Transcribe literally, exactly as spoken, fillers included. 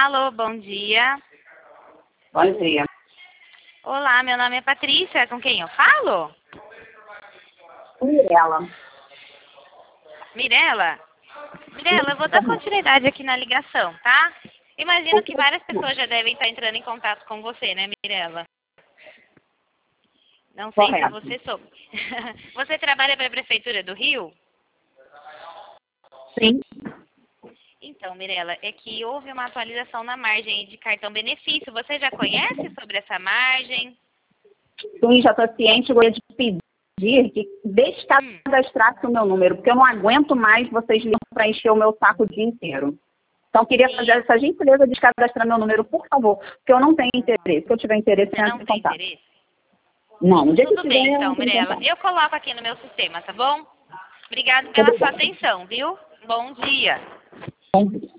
Alô, bom dia. Bom dia. Olá, meu nome é Patrícia. Com quem eu falo? Mirela. Mirela? Mirela, eu vou dar continuidade aqui na ligação, tá? Imagino que várias pessoas já devem estar entrando em contato com você, né, Mirela? Não sei Correto. se você soube. Você trabalha para a Prefeitura do Rio? Sim. Então, Mirela, é que houve uma atualização na margem de cartão benefício. Você já conhece sobre essa margem? Sim, já estou ciente, vou te pedir que descadastrasse o meu número, porque eu não aguento mais vocês ligam para encher o meu saco o dia inteiro. Então, queria fazer essa gentileza de descadastrar meu número, por favor, porque eu não tenho interesse. Se eu tiver interesse, Você eu não entro em tem contato. interesse? Não, no dia que Tudo tiver, bem, eu então, entro em Mirela. contato. Eu coloco aqui no meu sistema, tá bom? Obrigado pela sua Obrigada. atenção, viu? Bom dia. Bom dia.